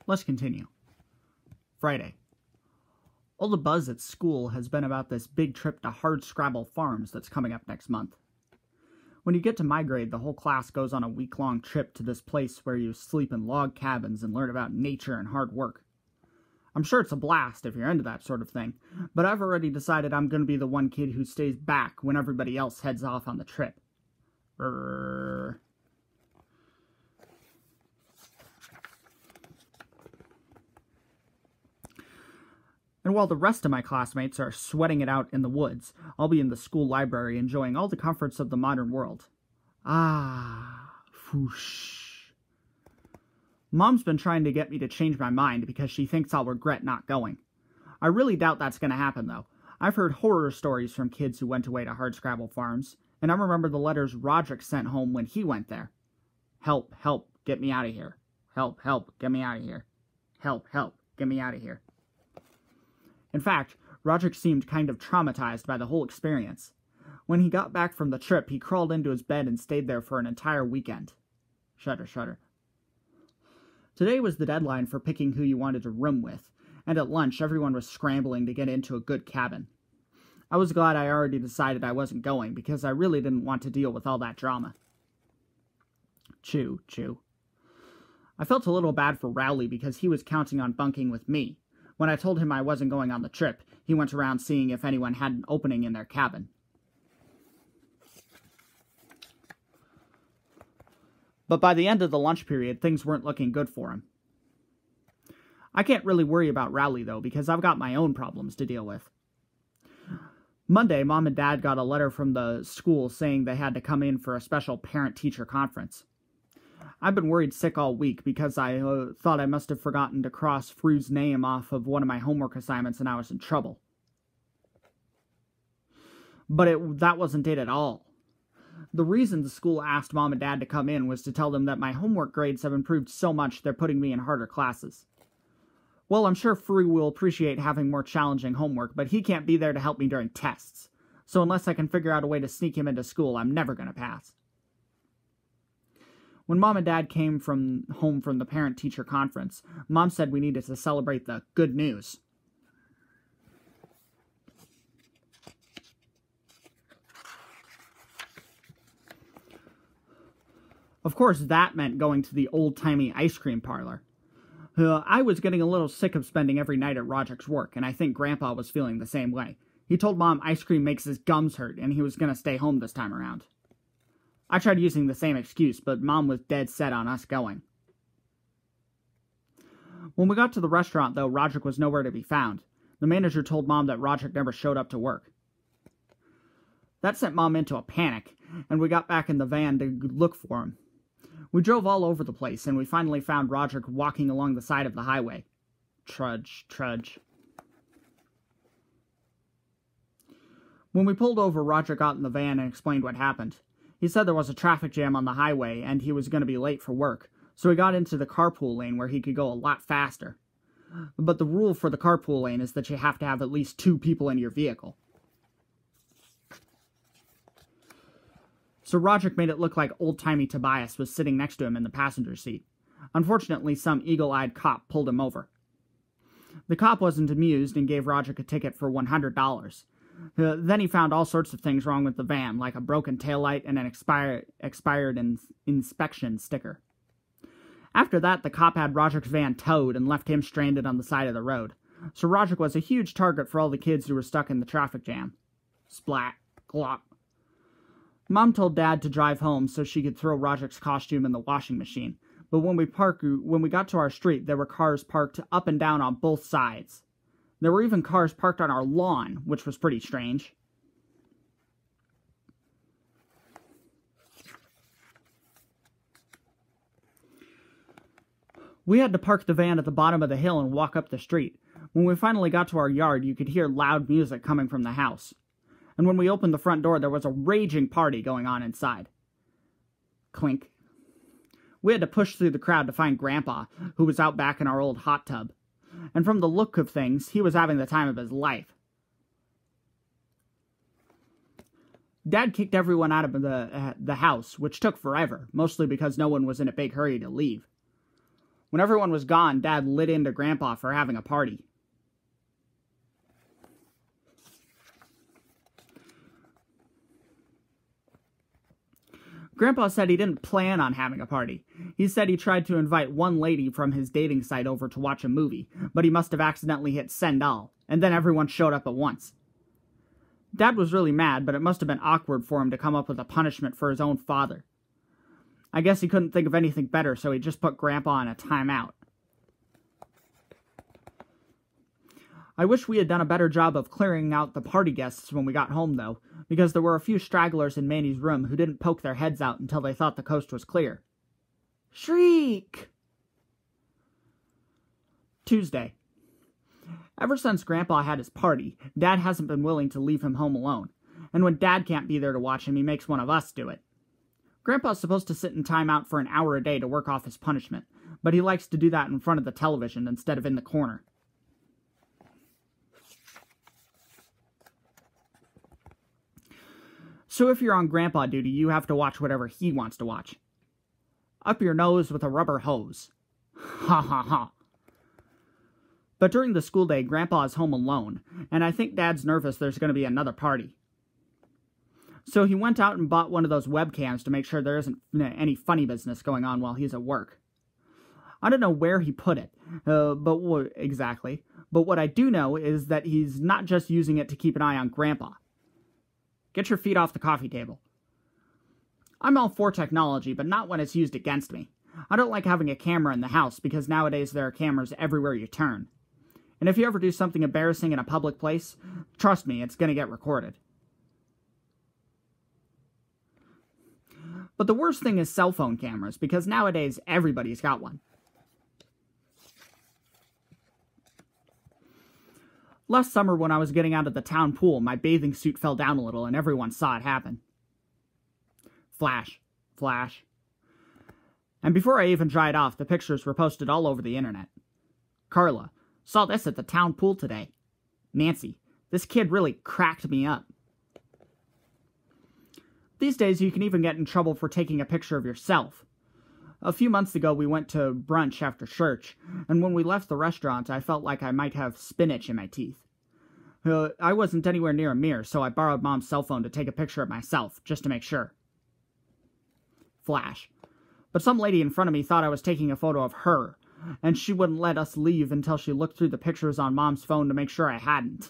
Let's continue. Friday. All the buzz at school has been about this big trip to Hardscrabble Farms that's coming up next month. When you get to my grade, the whole class goes on a week-long trip to this place where you sleep in log cabins and learn about nature and hard work. I'm sure it's a blast if you're into that sort of thing, but I've already decided I'm going to be the one kid who stays back when everybody else heads off on the trip. And while the rest of my classmates are sweating it out in the woods, I'll be in the school library enjoying all the comforts of the modern world. Whoosh. Mom's been trying to get me to change my mind because she thinks I'll regret not going. I really doubt that's going to happen, though. I've heard horror stories from kids who went away to Hardscrabble Farms, and I remember the letters Roderick sent home when he went there. Help, help, get me out of here. Help, help, get me out of here. Help, help, get me out of here. In fact, Roderick seemed kind of traumatized by the whole experience. When he got back from the trip, he crawled into his bed and stayed there for an entire weekend. Shudder, shudder. Today was the deadline for picking who you wanted to room with, and at lunch everyone was scrambling to get into a good cabin. I was glad I already decided I wasn't going, because I really didn't want to deal with all that drama. Chew, chew. I felt a little bad for Rowley because he was counting on bunking with me. When I told him I wasn't going on the trip, he went around seeing if anyone had an opening in their cabin. But by the end of the lunch period, things weren't looking good for him. I can't really worry about Rowley, though, because I've got my own problems to deal with. Monday, Mom and Dad got a letter from the school saying they had to come in for a special parent-teacher conference. I've been worried sick all week because I thought I must have forgotten to cross Fru's name off of one of my homework assignments and I was in trouble. But that wasn't it at all. The reason the school asked Mom and Dad to come in was to tell them that my homework grades have improved so much they're putting me in harder classes. Well, I'm sure Fru will appreciate having more challenging homework, but he can't be there to help me during tests. So unless I can figure out a way to sneak him into school, I'm never going to pass. When Mom and Dad came home from the parent-teacher conference, Mom said we needed to celebrate the good news. Of course, that meant going to the old-timey ice cream parlor. I was getting a little sick of spending every night at Roderick's work, and I think Grandpa was feeling the same way. He told Mom ice cream makes his gums hurt, and he was going to stay home this time around. I tried using the same excuse, but Mom was dead set on us going. When we got to the restaurant, though, Roderick was nowhere to be found. The manager told Mom that Roderick never showed up to work. That sent Mom into a panic, and we got back in the van to look for him. We drove all over the place, and we finally found Roderick walking along the side of the highway. Trudge, trudge. When we pulled over, Roderick got in the van and explained what happened. He said there was a traffic jam on the highway, and he was going to be late for work, so he got into the carpool lane where he could go a lot faster. But the rule for the carpool lane is that you have to have at least 2 people in your vehicle. So Roderick made it look like old-timey Tobias was sitting next to him in the passenger seat. Unfortunately, some eagle-eyed cop pulled him over. The cop wasn't amused and gave Roderick a ticket for $100. Then he found all sorts of things wrong with the van, like a broken taillight and an expired inspection sticker. After that, the cop had Roderick's van towed and left him stranded on the side of the road. So Roderick was a huge target for all the kids who were stuck in the traffic jam. Splat. Glop. Mom told Dad to drive home so she could throw Roderick's costume in the washing machine. But when we got to our street, there were cars parked up and down on both sides. There were even cars parked on our lawn, which was pretty strange. We had to park the van at the bottom of the hill and walk up the street. When we finally got to our yard, you could hear loud music coming from the house. And when we opened the front door, there was a raging party going on inside. Clink. We had to push through the crowd to find Grandpa, who was out back in our old hot tub. And from the look of things, he was having the time of his life. Dad kicked everyone out of the house, which took forever, mostly because no one was in a big hurry to leave. When everyone was gone, Dad lit into Grandpa for having a party. Grandpa said he didn't plan on having a party. He said he tried to invite one lady from his dating site over to watch a movie, but he must have accidentally hit send all, and then everyone showed up at once. Dad was really mad, but it must have been awkward for him to come up with a punishment for his own father. I guess he couldn't think of anything better, so he just put Grandpa on a timeout. I wish we had done a better job of clearing out the party guests when we got home, though, because there were a few stragglers in Manny's room who didn't poke their heads out until they thought the coast was clear. Shriek! Tuesday. Ever since Grandpa had his party, Dad hasn't been willing to leave him home alone, and when Dad can't be there to watch him, he makes one of us do it. Grandpa's supposed to sit in timeout for an hour a day to work off his punishment, but he likes to do that in front of the television instead of in the corner. So if you're on Grandpa duty, you have to watch whatever he wants to watch. Up your nose with a rubber hose. Ha ha ha. But during the school day, Grandpa is home alone, and I think Dad's nervous there's going to be another party. So he went out and bought one of those webcams to make sure there isn't any funny business going on while he's at work. I don't know where he put it, exactly, but what I do know is that he's not just using it to keep an eye on Grandpa. Get your feet off the coffee table. I'm all for technology, but not when it's used against me. I don't like having a camera in the house because nowadays there are cameras everywhere you turn. And if you ever do something embarrassing in a public place, trust me, it's going to get recorded. But the worst thing is cell phone cameras, because nowadays everybody's got one. Last summer when I was getting out of the town pool, my bathing suit fell down a little and everyone saw it happen. Flash. Flash. And before I even dried off, the pictures were posted all over the internet. Carla, saw this at the town pool today. Nancy, this kid really cracked me up. These days you can even get in trouble for taking a picture of yourself. A few months ago we went to brunch after church, and when we left the restaurant I felt like I might have spinach in my teeth. I wasn't anywhere near a mirror, so I borrowed Mom's cell phone to take a picture of myself, just to make sure. Flash. But some lady in front of me thought I was taking a photo of her, and she wouldn't let us leave until she looked through the pictures on Mom's phone to make sure I hadn't.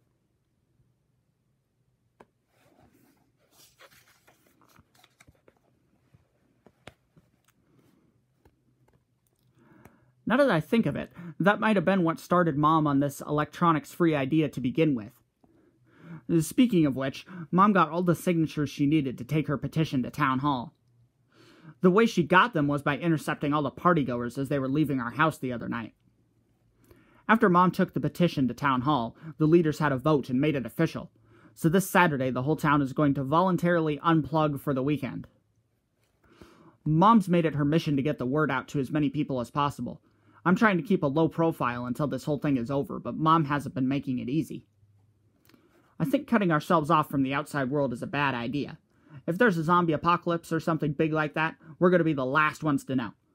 Now that I think of it, that might have been what started Mom on this electronics-free idea to begin with. Speaking of which, Mom got all the signatures she needed to take her petition to Town Hall. The way she got them was by intercepting all the partygoers as they were leaving our house the other night. After Mom took the petition to Town Hall, the leaders had a vote and made it official. So this Saturday, the whole town is going to voluntarily unplug for the weekend. Mom's made it her mission to get the word out to as many people as possible. I'm trying to keep a low profile until this whole thing is over, but Mom hasn't been making it easy. I think cutting ourselves off from the outside world is a bad idea. If there's a zombie apocalypse or something big like that, we're going to be the last ones to know.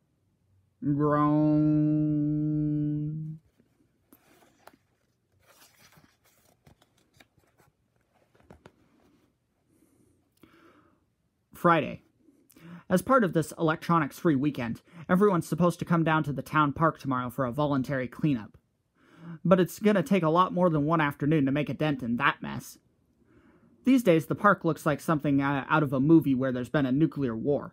Groan. Friday. As part of this electronics-free weekend, everyone's supposed to come down to the town park tomorrow for a voluntary cleanup. But it's going to take a lot more than one afternoon to make a dent in that mess. These days, the park looks like something out of a movie where there's been a nuclear war.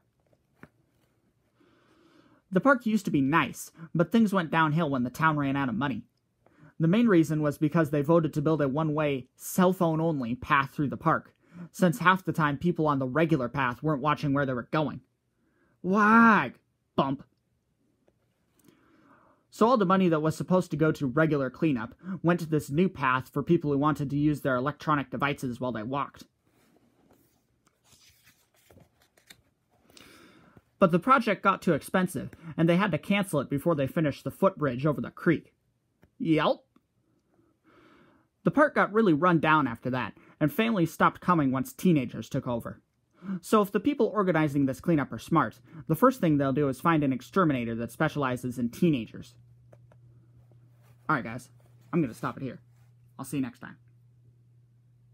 The park used to be nice, but things went downhill when the town ran out of money. The main reason was because they voted to build a one-way, cell phone-only path through the park, since half the time people on the regular path weren't watching where they were going. Wag! Bump. So all the money that was supposed to go to regular cleanup went to this new path for people who wanted to use their electronic devices while they walked. But the project got too expensive, and they had to cancel it before they finished the footbridge over the creek. Yelp! The park got really run down after that, and families stopped coming once teenagers took over. So if the people organizing this cleanup are smart, the first thing they'll do is find an exterminator that specializes in teenagers. Alright guys, I'm going to stop it here. I'll see you next time.